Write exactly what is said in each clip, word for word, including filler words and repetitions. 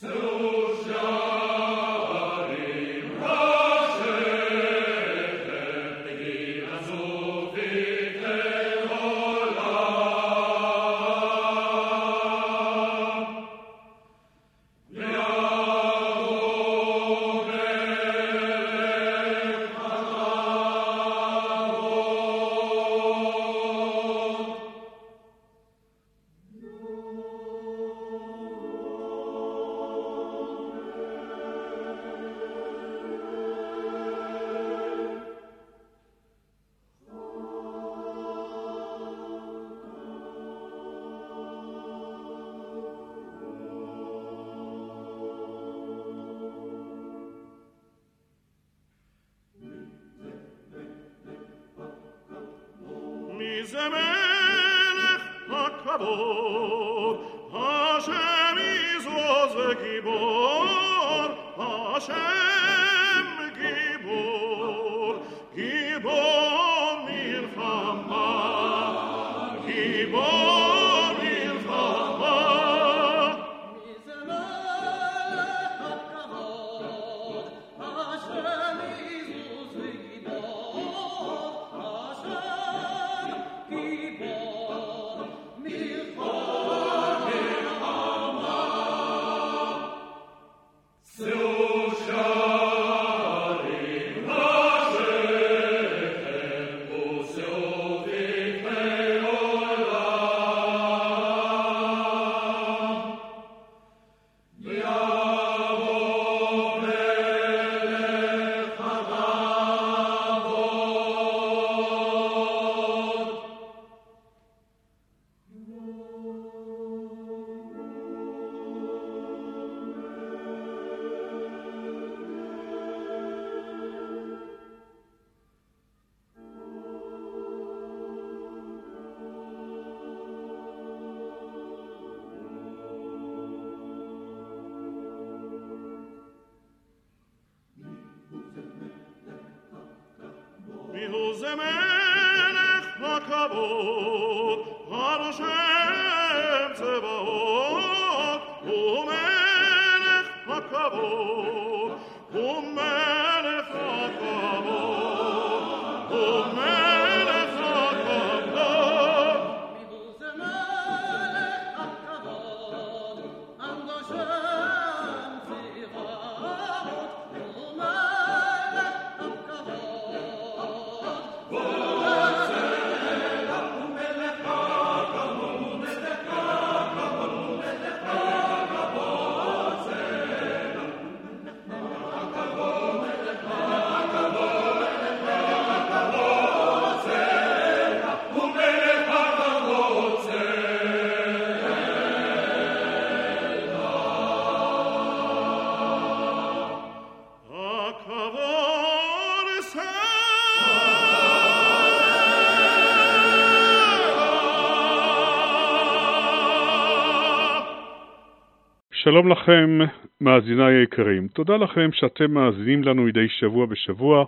שלום לכם, מאזיניי היקרים. תודה לכם שאתם מאזינים לנו מדי שבוע בשבוע.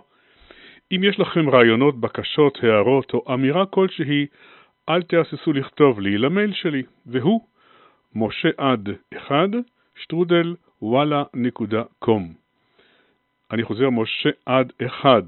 אם יש לכם רעיונות, בקשות, הערות או אמירה כלשהי, אל תהססו לכתוב לי למייל שלי, והוא משה עד אחד שטרודל וואלה נקודה קום. אני חוזר, משה עד אחד,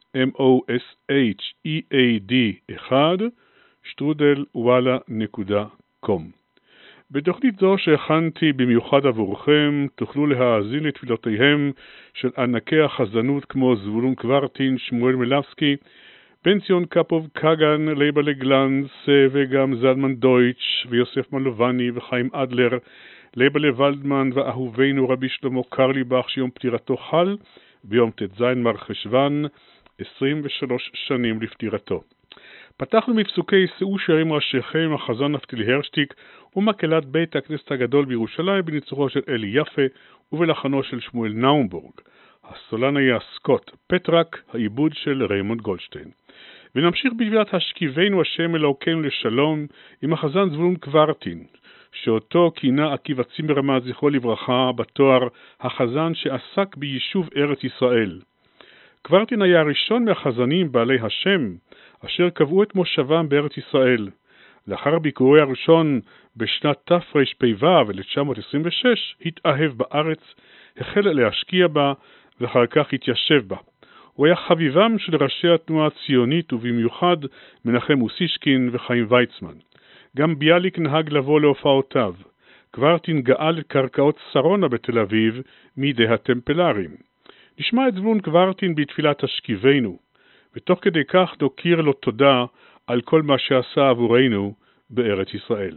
M-O-S-H-E-A-D אחד, שטרודל וואלה נקודה קום. בתוכנית זו שהכנתי במיוחד עבורכם, תוכלו להאזין לתפילותיהם של ענקי החזנות כמו זבולון קוורטין, שמואל מלבסקי, בן ציון קפוב קגן, לייבלה גלנץ וגם זלמן דויטש ויוסף מלובני וחיים אדלר, לייבלה ולדמן ואהובינו רבי שלמה קרליבך שיום פטירתו חל ביום ט"ז מרחשוון, עשרים ושלוש שנים לפטירתו. פתחנו מפסוקי שאו שירים ראשיכם החזן נפתלי הרשטיק ומקהלת בית הכנסת הגדול בירושלים בניצוחו של אלי יפה ובלחנו של שמואל נאומבורג. הסולן היה סקוט פטרק, העיבוד של ריימונד גולדשטיין. ונמשיך בתפילת השכיבנו השם אלוהינו לשלום עם החזן זבולון קוורטין, שאותו כינה עקיבא צימרמן זכרו לברכה בתואר החזן שעסק ביישוב ארץ ישראל. קוורטין היה הראשון מהחזנים בעלי השם אשר קבעו את מושבם בארץ ישראל. לאחר ביקורי הראשון בשנת תרפ"ו אלף תשע מאות עשרים ושש התאהב בארץ, החל להשקיע בה ואחר כך התיישב בה. הוא היה חביבם של ראשי התנועה הציונית ובמיוחד מנחם אוסישקין וחיים ויצמן. גם ביאליק נהג לבוא להופעותיו. קוורטין גאל את קרקעות שרונה בתל אביב מידי הטמפלרים. נשמע את זבולון קוורטין בתפילת השכיבנו, ותוך כדי כך נוקיר לו תודה על כל מה שעשה עבורנו בארץ ישראל.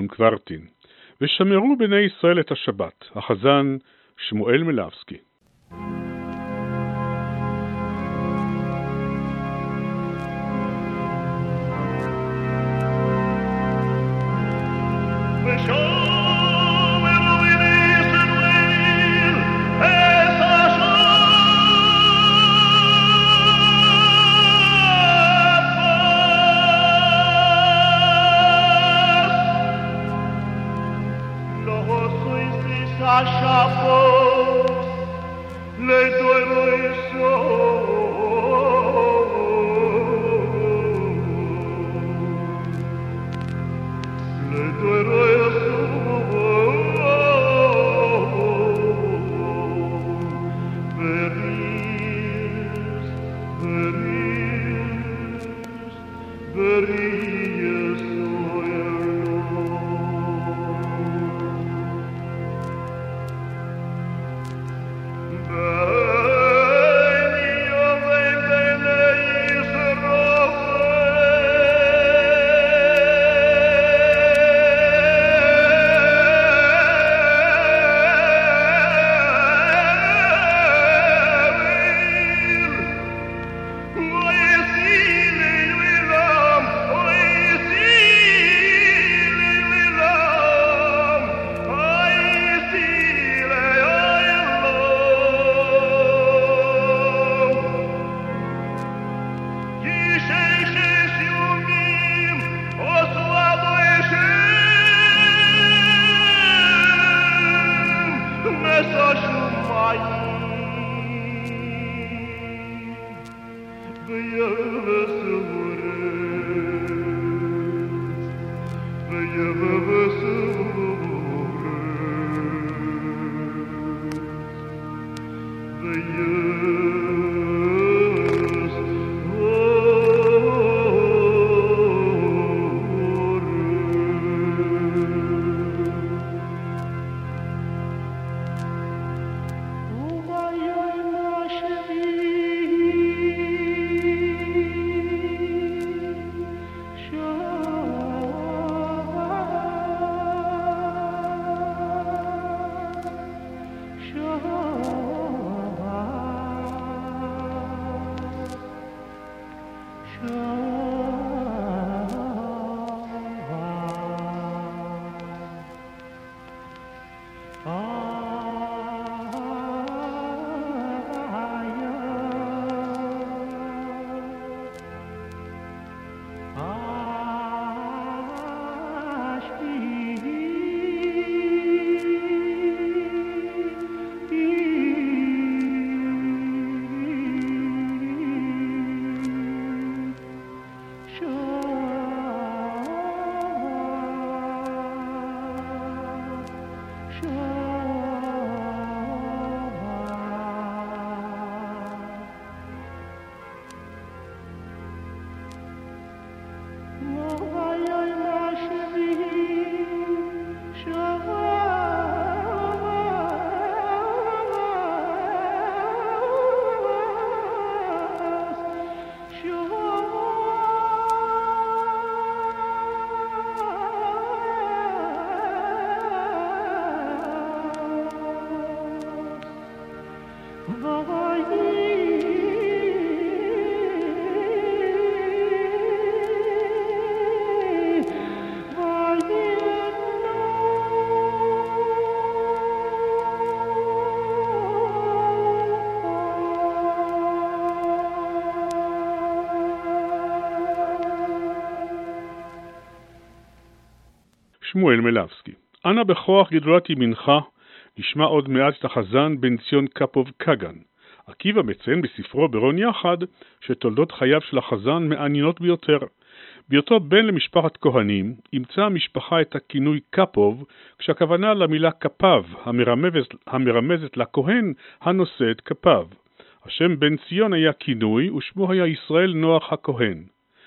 גם קוורטין. ושמרו בני ישראל את השבת. החזן שמואל מלבסקי. שמואל מלבסקי. אנא בכוח גדולת ימינך, נשמע עוד מעט את החזן בן ציון קפוב קגן. עקיבא מציין בספרו ברון יחד שתולדות חייו של החזן מעניינות ביותר. בהיותו בן למשפחת כהנים, ימצא המשפחה את הכינוי קפוב, כשהכוונה למילה כפיו, המרמזת, המרמזת לכהן הנושא את כפיו. השם בן ציון היה כינוי, ושמו היה ישראל נוח הכהן.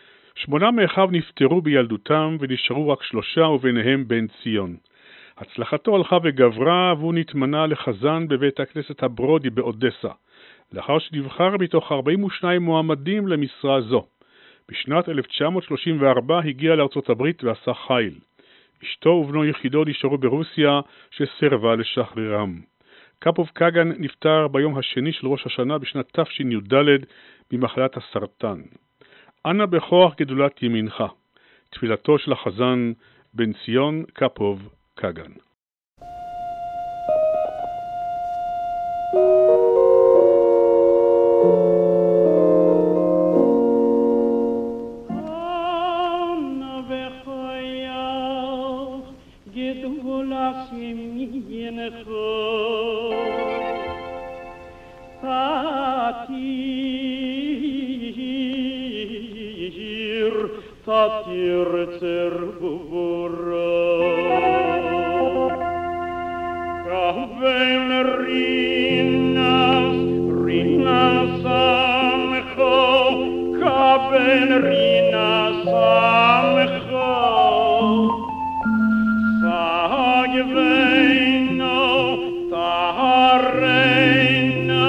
שמונה מאחיו נפטרו בילדותם, ונשארו רק שלושה, וביניהם בן ציון. הצלחתו הלכה וגברה, והוא נתמנה לחזן בבית הכנסת הברודי באודסה, לאחר שנבחר מתוך ארבעים ושניים מועמדים למשרה זו. בשנת אלף תשע מאות שלושים וארבע הגיע לארצות הברית ועשה חיל. אשתו ובנו יחידו נשארו ברוסיה שסרבה לשחררם. קפוב קאגן נפטר ביום השני של ראש השנה בשנת תשי"ד במחלת הסרטן. אנא בכוח גדולת ימינך. תפילתו של החזן בן ציון קפוב קאגן. Tatir terbura Kaven rinas rinas amcho Kaven rinas amcho Sagveino tareino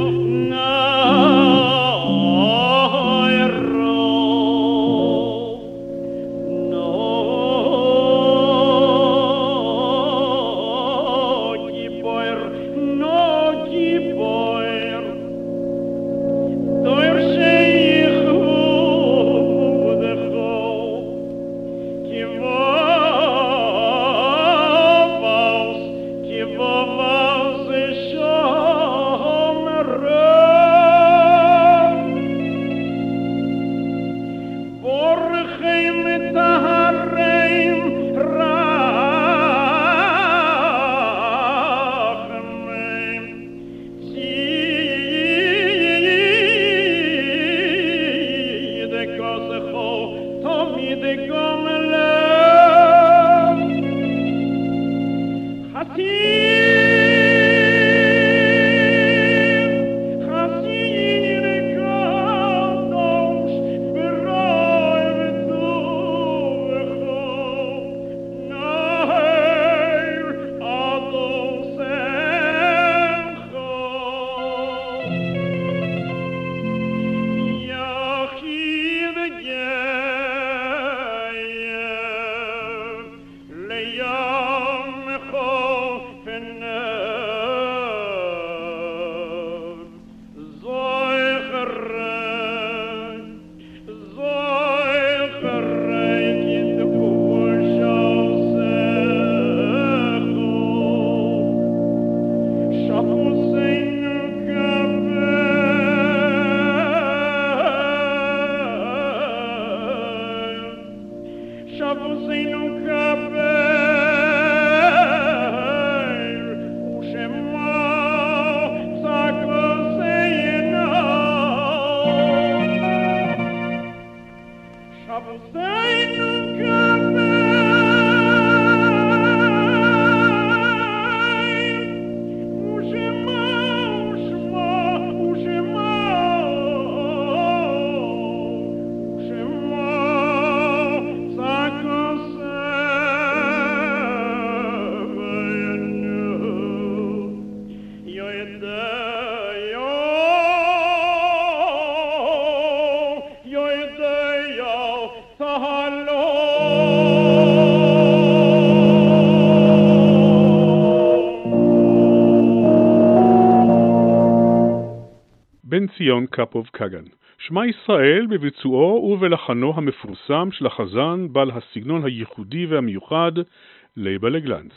בן ציון קפוב קאגן. שמע ישראל בביצועו ובלחנו המפורסם של החזן בעל הסגנון הייחודי והמיוחד לייבלה גלנץ.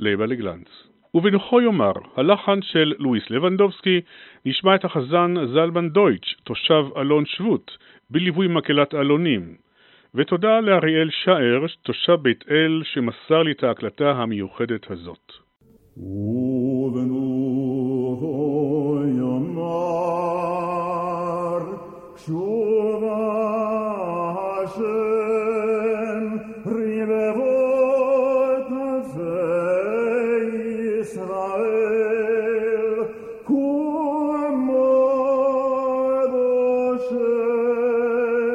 לבה לגלנץ. ובנוחו יאמר, הלחן של לואיס לבנדובסקי, נשמע את החזן זלמן דויטש, תושב אלון שבות, בליווי מקהלת אלונים. ותודה לאריאל שער, תושב בית אל, שמסר לי את ההקלטה המיוחדת הזאת. ובנוחו יאמר, שובה השם רבבות אלפי ישראל, כמוד השם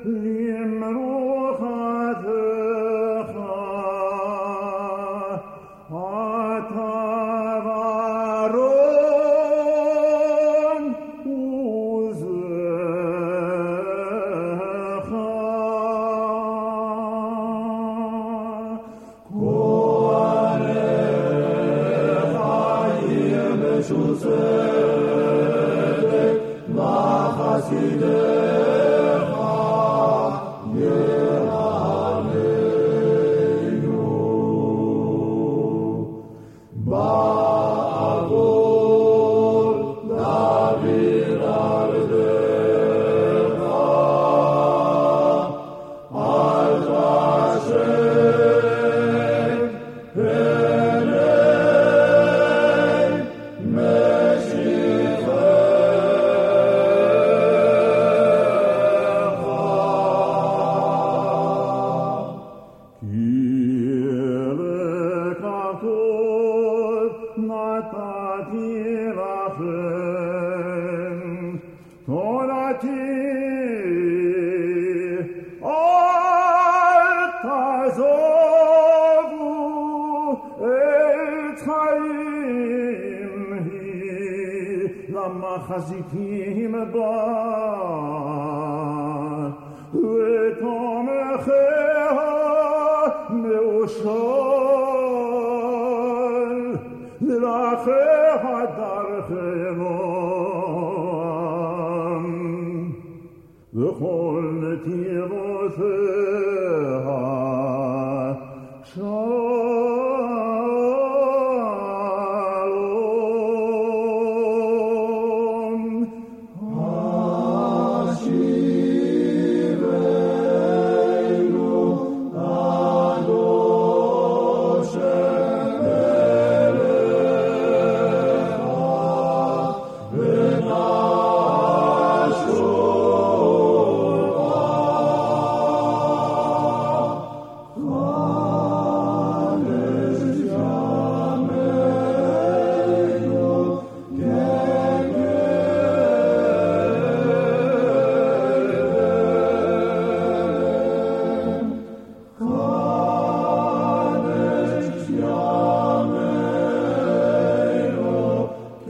למנוחתך, אתה ורון עוזך. כהניך ירבשו צדק, וחסידיך ירננו. בעבור דוד עבדך, אל תשב פני משיחך, כי לך כל נתתי לכם, תורתי אל תעזבו, עץ חיים היא למחזיקים בה, ותומכיה מאושל, דרכיה דרכם, וכל נתיבותיה שלום. השיבנו עד אושר אליך, ונשוב חדש ימינו כגלם, חדש ימינו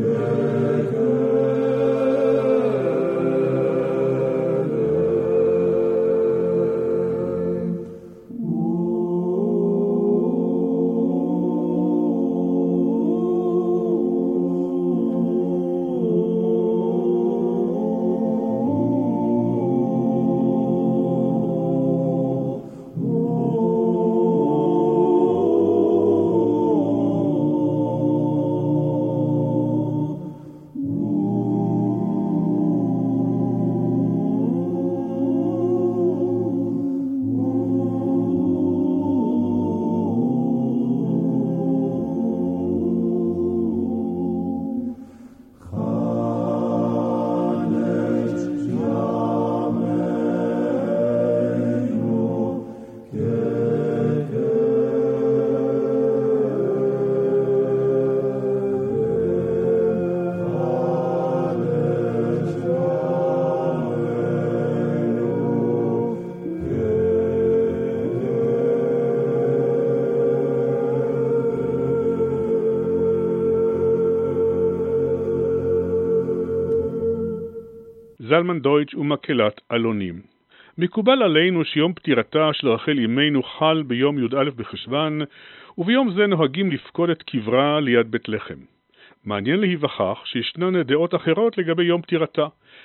זלמן דויטש ומקהלת אלונים. מקובל עלינו שיום פטירתה של רחל אמנו חל ביום י"א בחשוון, וביום זה נוהגים לפקוד את קברה ליד בית לחם. מעניין להיווכח שישנן דעות אחרות לגבי יום פטירתה.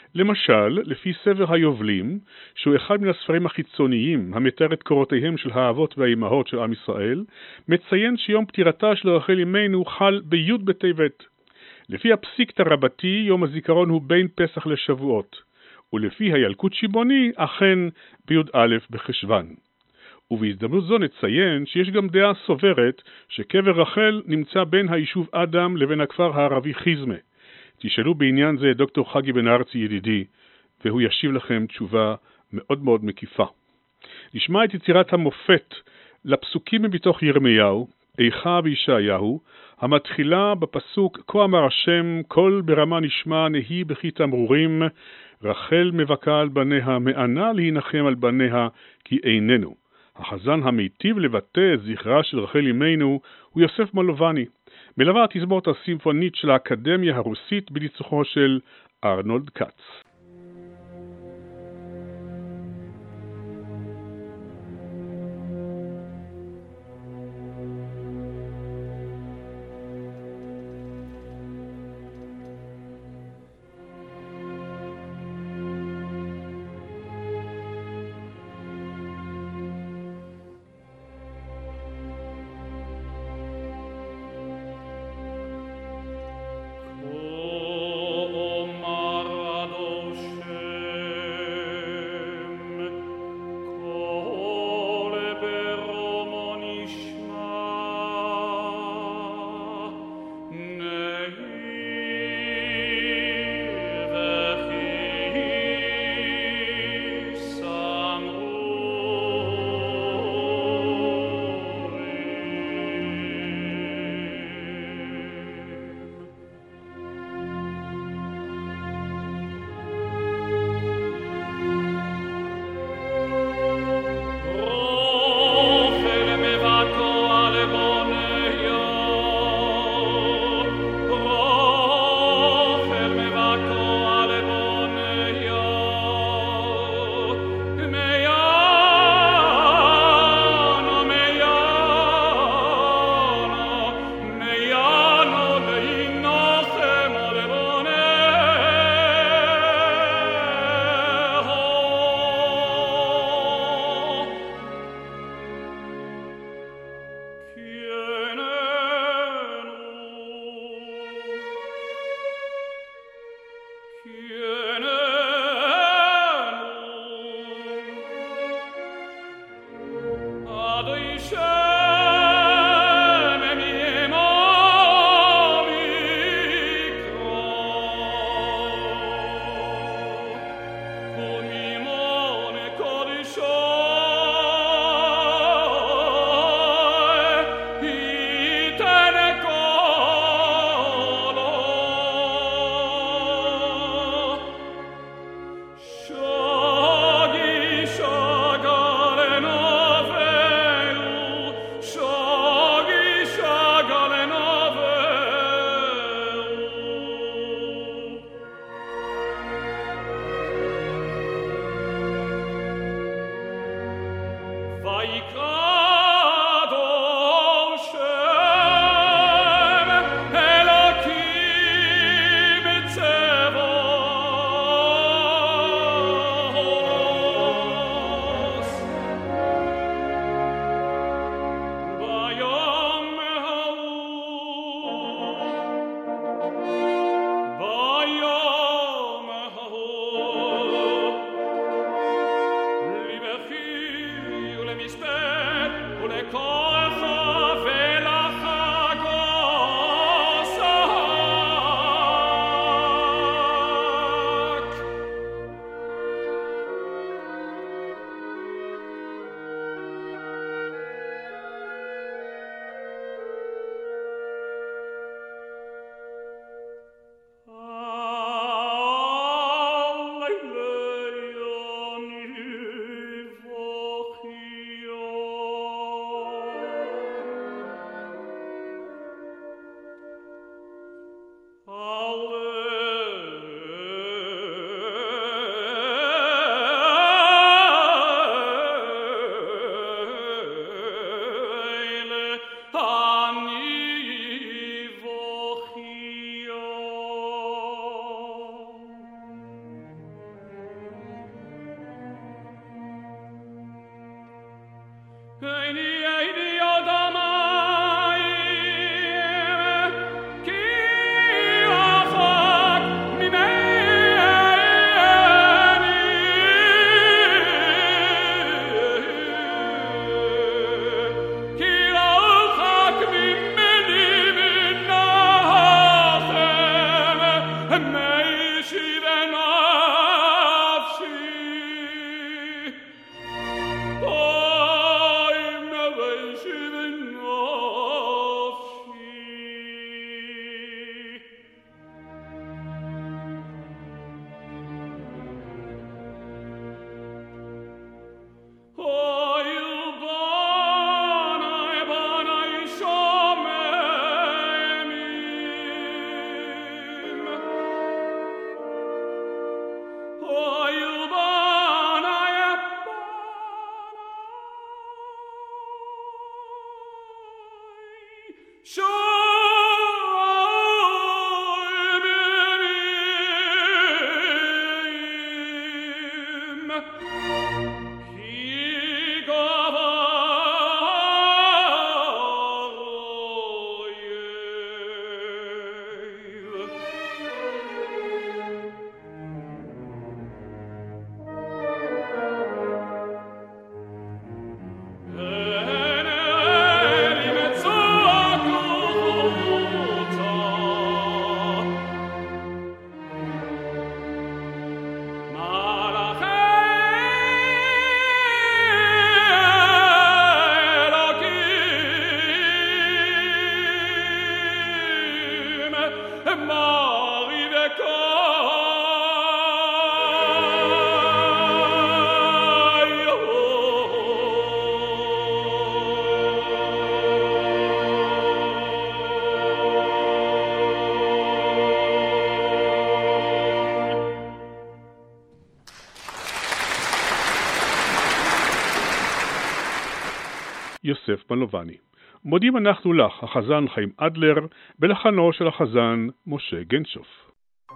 למשל, לפי ספר היובלים, שהוא אחד מן הספרים החיצוניים המתאר את קורותיהם של האבות והאימהות של עם ישראל, מציין שיום פטירתה של רחל אמנו חל בי' בטבת. לפי הפסיקתא רבתי, יום הזיכרון הוא בין פסח לשבועות, ולפי הילקוט שיבוני, אכן בי"א בחשוון. ובהזדמנות זו נציין שיש גם דעה סוברת שקבר רחל נמצא בין היישוב אדם לבין הכפר הערבי חיזמה. תשאלו בעניין זה דוקטור חגי בן ארצי ידידי, והוא ישיב לכם תשובה מאוד מאוד מקיפה. נשמע את יצירת המופת לפסוקים מתוך ירמיהו, איכה וישעיהו, המתחילה בפסוק כה אמר השם, קול ברמה נשמע נהי בכי תמרורים, רחל מבכה על בניה, מענה להנחם על בניה כי איננו. החזן המיטיב לבטא את זכרה של רחל אמנו הוא יוסף מלובני, מלווה התזמורת הסימפונית של האקדמיה הרוסית בניצוחו של ארנולד קאץ. יוסף מלובני. מודים אנחנו לך, החזן חיים אדלר, בלחנו של החזן משה גנשוף.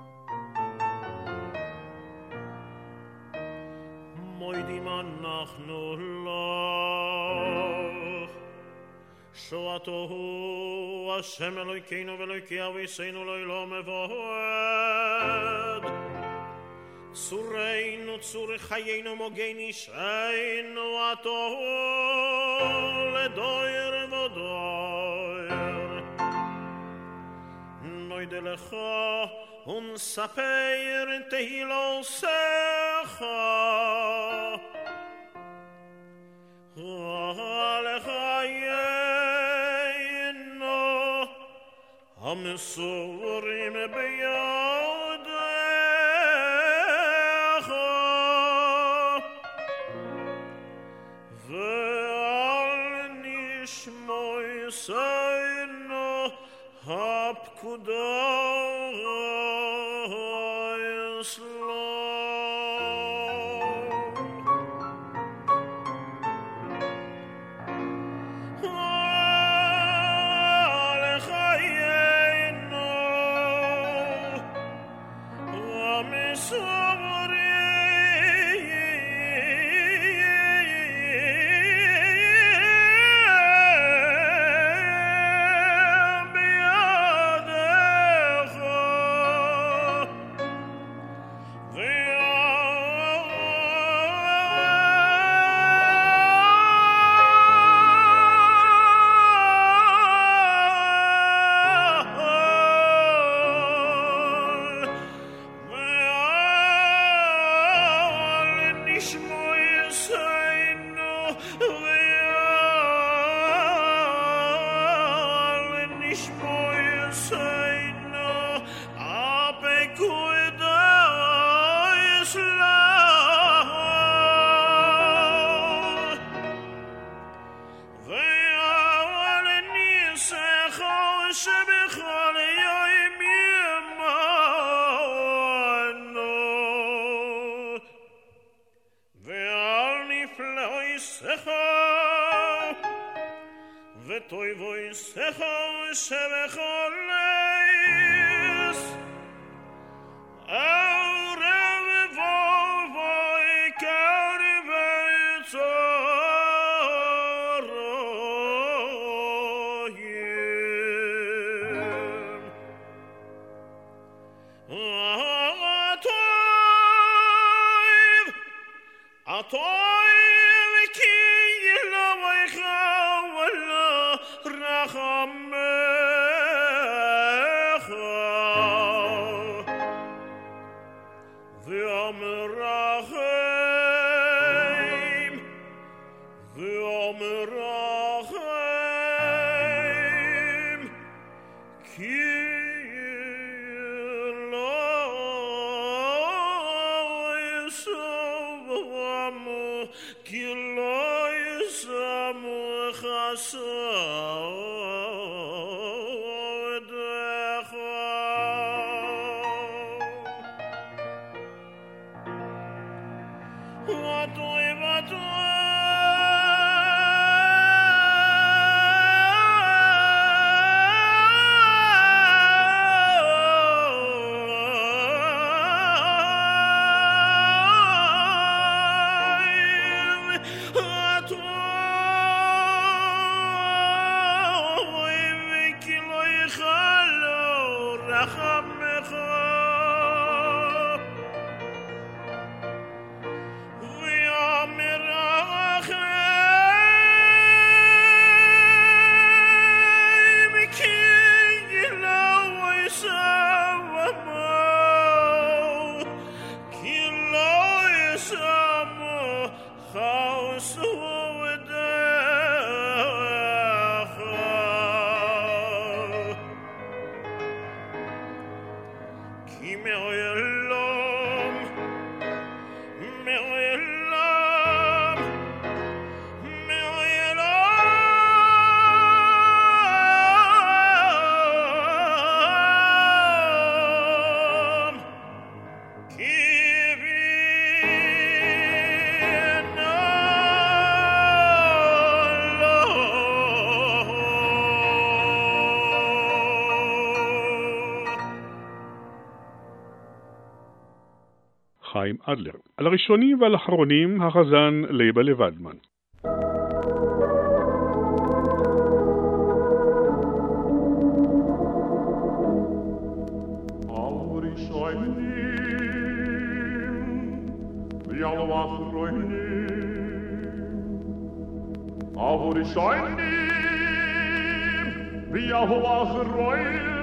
מודים אנחנו לך, שועתו הוא השם אלוהינו ואלוהי אבינו לעולם ועד. צורנו צור חיינו מוגן אישנו עתו לדויר ודויר. נויד לך ונספר תהילותיך על חיינו המסורים בידיך ועל נשמענו הפקודה ואומרם כי לא ישמו כי לא ישמו חסודך וטוי וטוי חיים אדלר. על הראשונים ועל האחרונים החזן לייבה לבדמן. הראשונים ויהיו האחרונים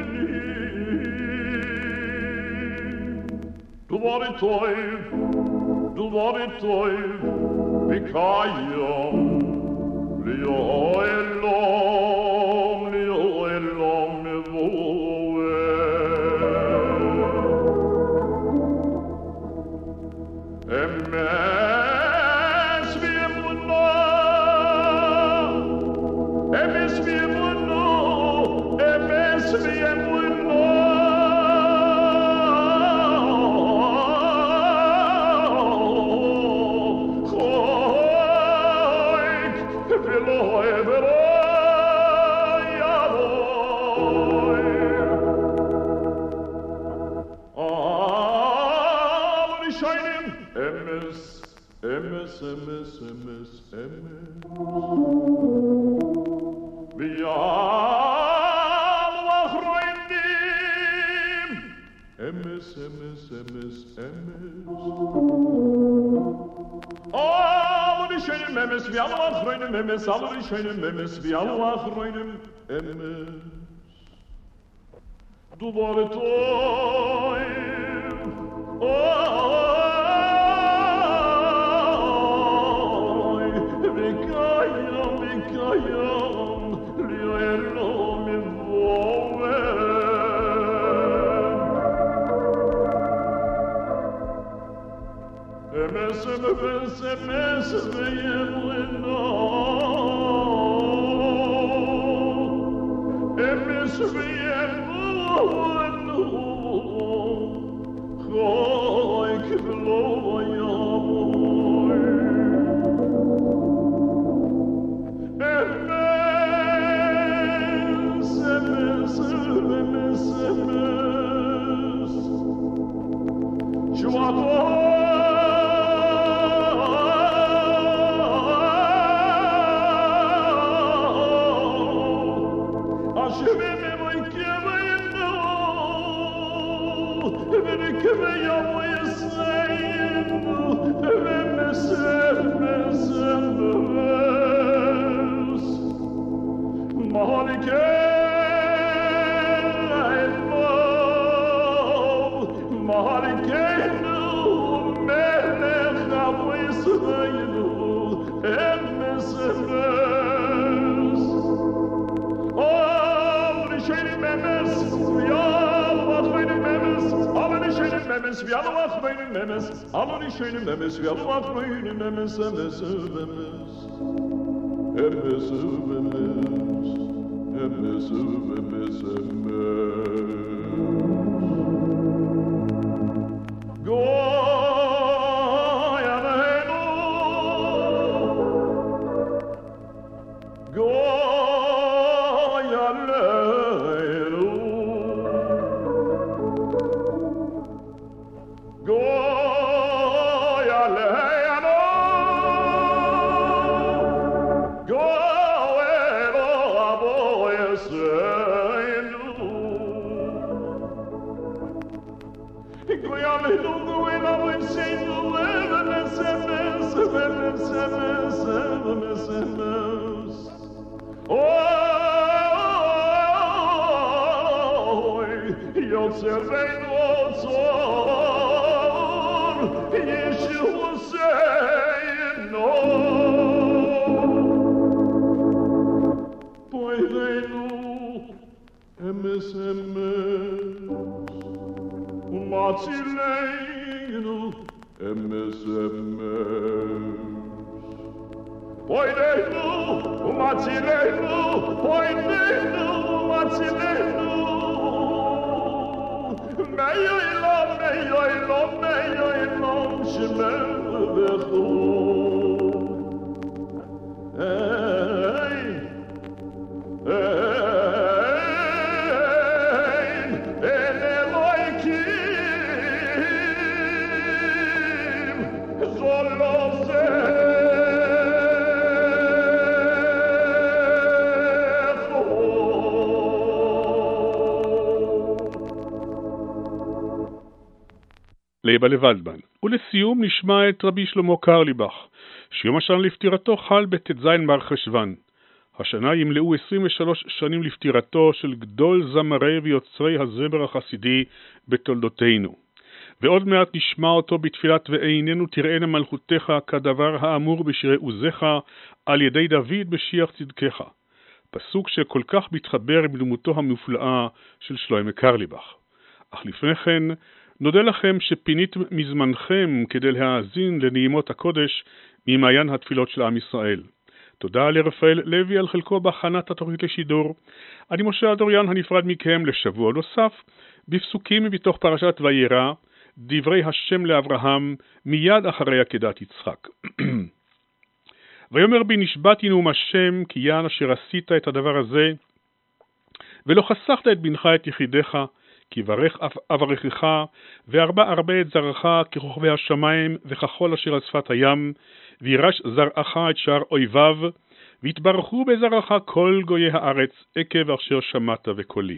Du var it toiv, du var it toiv, vikayom, lio elom, lio elom mevoe. Emes viemuno, emes viemuno, emes viemuno. Emes, emes, emes, emes. V'yal v'achroinim. Emes, emes, emes, emes. Al rishonim emes, v'yal v'achroinim emes. Al rishonim emes, v'yal v'achroinim emes. Duvar toiv. Oh. Emes, emes, emes, v'yemuno. Emes, v'yemuno. Choy k'vlo yamoy. Emes, emes, emes, emes. Shuato. Emes Memes, wir alle wach meine Memes, alle die schöne Memes, wir alle wach meine Memes, Memes, Memes, Memes, Memes, Memes, Memes, Go, ja, no, Go, ja, לייבה לבלדמן. ולסיום נשמע את רבי שלמה קרליבך, שיום השנה לפטירתו חל בט"ז מרחשוון. השנה ימלאו עשרים ושלוש שנים לפטירתו של גדול זמרי ויוצרי הזמר החסידי בתולדותינו. ועוד מעט נשמע אותו בתפילת ועיננו תראינה מלכותך כדבר האמור בשירי עוזך על ידי דוד בשיח צדקך. פסוק שכל כך מתחבר עם דמותו המופלאה של שלמה קרליבך. אך לפני כן נודה לכם שפיניתם מזמנכם כדי להאזין לנעימות הקודש ממעיין התפילות של עם ישראל. תודה לרפאל לוי על חלקו בהכנת התוכנית לשידור. אני משה אדוריאן הנפרד מכם לשבוע נוסף בפסוקים מתוך פרשת וירא, דברי השם לאברהם מיד אחרי עקדת יצחק. ויאמר בי נשבעתי נאום השם כי יען אשר עשית את הדבר הזה ולא חסכת את בנך את יחידך כי ברך אברכך וארבע ארבע את זרעך ככוכבי השמיים וכחול אשר על שפת הים וירש זרעך את שער אויביו והתברכו בזרעך כל גויי הארץ עקב אשר שמעת וקולי.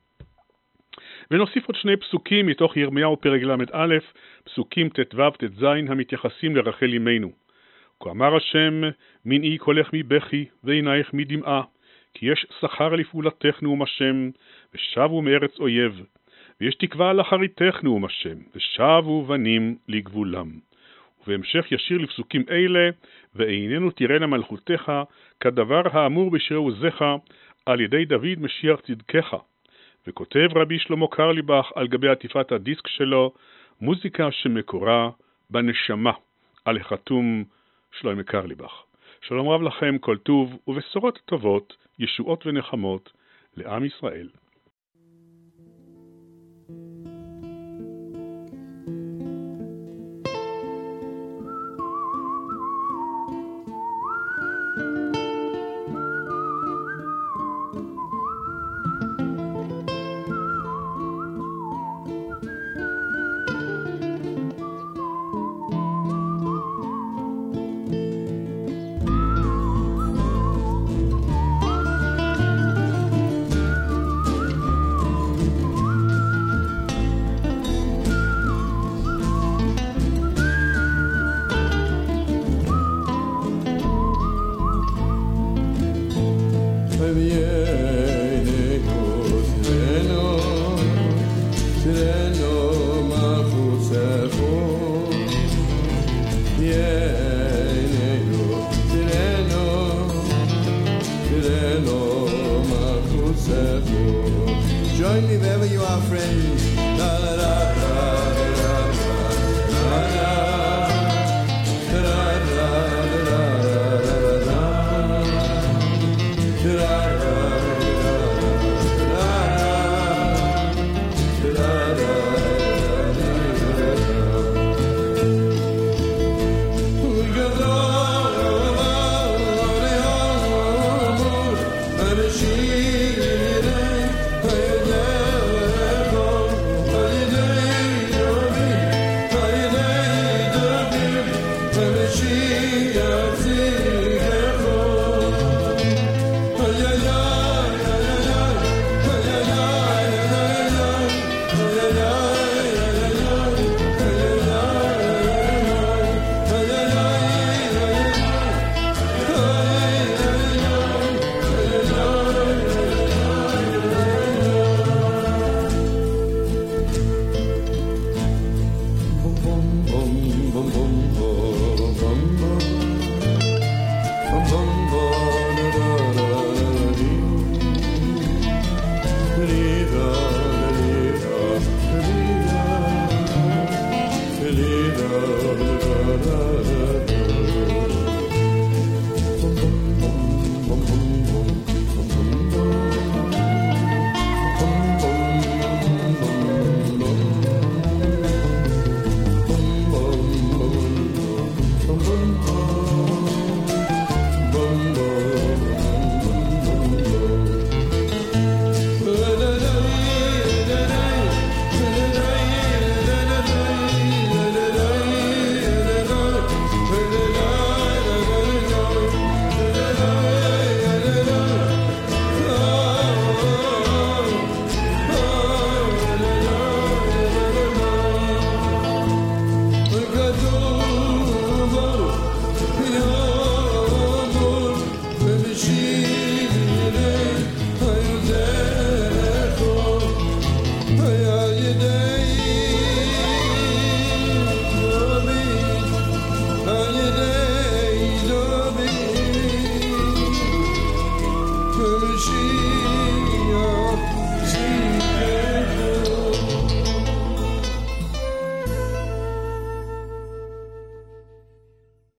ונוסיף עוד שני פסוקים מתוך ירמיהו פרק למד א', פסוקים ת' ת' ז' המתייחסים לרחל אמנו. כה אמר השם מנעי קולך מבכי ועינייך מדמעה כי יש שכר לפעולתך נאום השם ושבו מארץ אויב ויש תקווה לאחריתך נאום השם ושבו בנים לגבולם. ובהמשך ישיר לפסוקים אלה ועיננו תראינה מלכותך כדבר האמור בשירי עוזך על ידי דוד משיח צדקך. וכותב רבי שלמה קרליבך על גבי עטיפת הדיסק שלו מוזיקה שמקורה בנשמה על החתום שלמה קרליבך. שלום רב לכם, כל טוב ובשורות טובות, ישועות ונחמות לעם ישראל. Yeah, Join me wherever you are, friends. La la la la la la la she